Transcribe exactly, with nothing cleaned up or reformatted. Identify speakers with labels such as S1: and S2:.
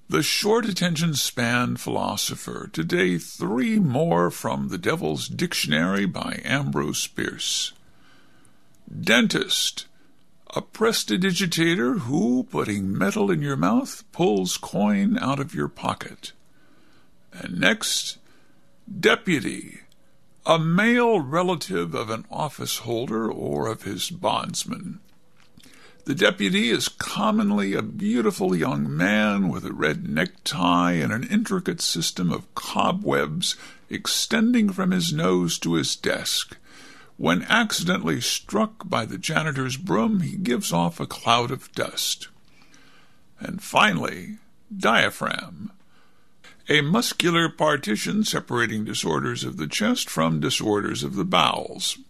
S1: The Short Attention Span Philosopher. Today, three more from The Devil's Dictionary by Ambrose Bierce. Dentist. A prestidigitator who, putting metal in your mouth, pulls coin out of your pocket. And next, deputy. A male relative of an office holder or of his bondsman. The deputy is commonly a beautiful young man with a red necktie and an intricate system of cobwebs extending from his nose to his desk. When accidentally struck by the janitor's broom, he gives off a cloud of dust. And finally, diaphragm. A muscular partition separating disorders of the chest from disorders of the bowels.